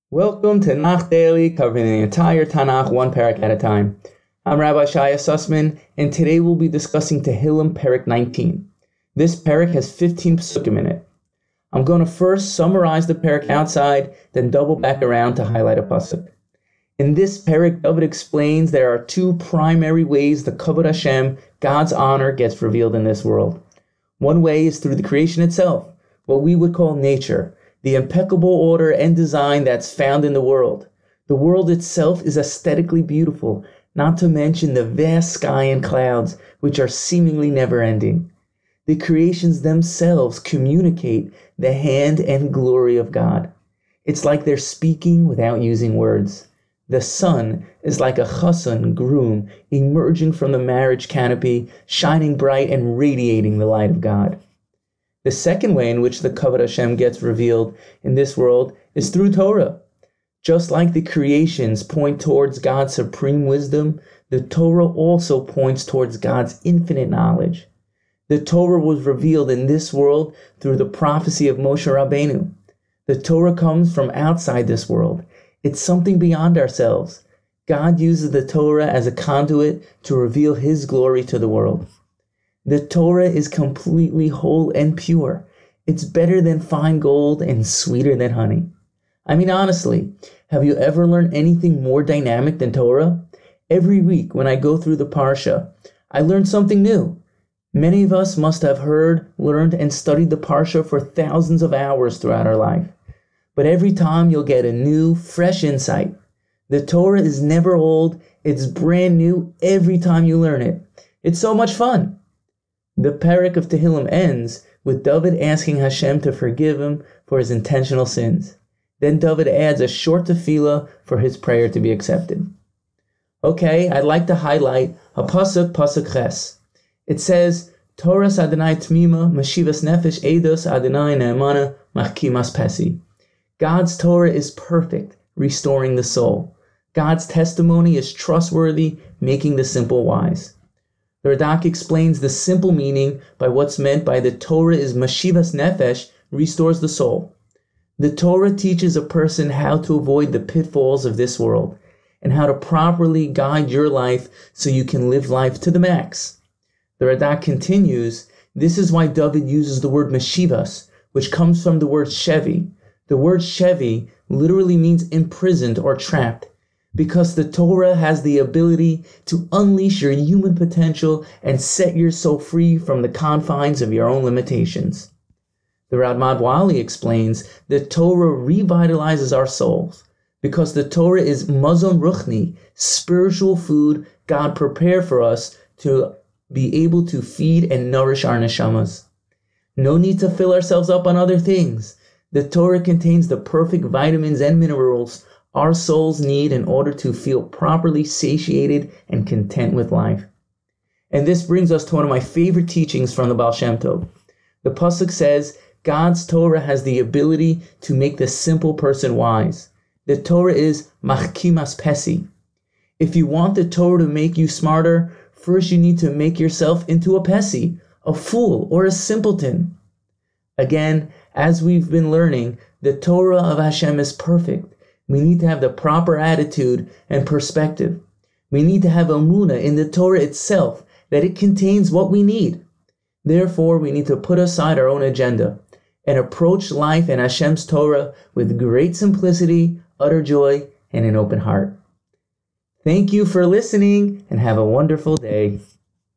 Welcome to Tanakh Daily, covering the entire Tanakh one parak at a time. I'm Rabbi Shaya Sussman, and today we'll be discussing Tehillim Parak 19. This parak has 15 psukim in it. I'm going to first summarize the parak outside, then double back around to highlight a pasuk. In this parak, David explains there are two primary ways the Kavod Hashem, God's honor, gets revealed in this world. One way is through the creation itself, what we would call nature, the impeccable order and design that's found in the world. The world itself is aesthetically beautiful, not to mention the vast sky and clouds, which are seemingly never-ending. The creations themselves communicate the hand and glory of God. It's like they're speaking without using words. The sun is like a chassan, groom, emerging from the marriage canopy, shining bright and radiating the light of God. The second way in which the Kavod Hashem gets revealed in this world is through Torah. Just like the creations point towards God's supreme wisdom, the Torah also points towards God's infinite knowledge. The Torah was revealed in this world through the prophecy of Moshe Rabbeinu. The Torah comes from outside this world. It's something beyond ourselves. God uses the Torah as a conduit to reveal His glory to the world. The Torah is completely whole and pure. It's better than fine gold and sweeter than honey. I mean, honestly, have you ever learned anything more dynamic than Torah? Every week when I go through the Parsha, I learn something new. Many of us must have heard, learned, and studied the Parsha for thousands of hours throughout our life. But every time you'll get a new, fresh insight. The Torah is never old. It's brand new every time you learn it. It's so much fun. The parak of Tehillim ends with David asking Hashem to forgive him for his intentional sins. Then David adds a short tefillah for his prayer to be accepted. Okay, I'd like to highlight a pasuk ches. It says, Torahs Adonai Tmima, Mashivas Nefesh Eidos Adonai Ne'emana, Machkimas Pesi. God's Torah is perfect, restoring the soul. God's testimony is trustworthy, making the simple wise. The Radak explains the simple meaning by what's meant by the Torah is Mashivas Nefesh, restores the soul. The Torah teaches a person how to avoid the pitfalls of this world and how to properly guide your life so you can live life to the max. The Radak continues, this is why David uses the word Mashivas, which comes from the word Shevi. The word Shevi literally means imprisoned or trapped, because the Torah has the ability to unleash your human potential and set your soul free from the confines of your own limitations. The Radmad Wali explains that Torah revitalizes our souls because the Torah is mazon ruchni, spiritual food God prepared for us to be able to feed and nourish our neshamas. No need to fill ourselves up on other things. The Torah contains the perfect vitamins and minerals our souls need in order to feel properly satiated and content with life. And this brings us to one of my favorite teachings from the Baal Shem Tov. The pasuk says, God's Torah has the ability to make the simple person wise. The Torah is machkimas pesi. If you want the Torah to make you smarter, first you need to make yourself into a pesi, a fool or a simpleton. Again, as we've been learning, the Torah of Hashem is perfect. We need to have the proper attitude and perspective. We need to have emunah in the Torah itself, that it contains what we need. Therefore, we need to put aside our own agenda and approach life and Hashem's Torah with great simplicity, utter joy, and an open heart. Thank you for listening, and have a wonderful day.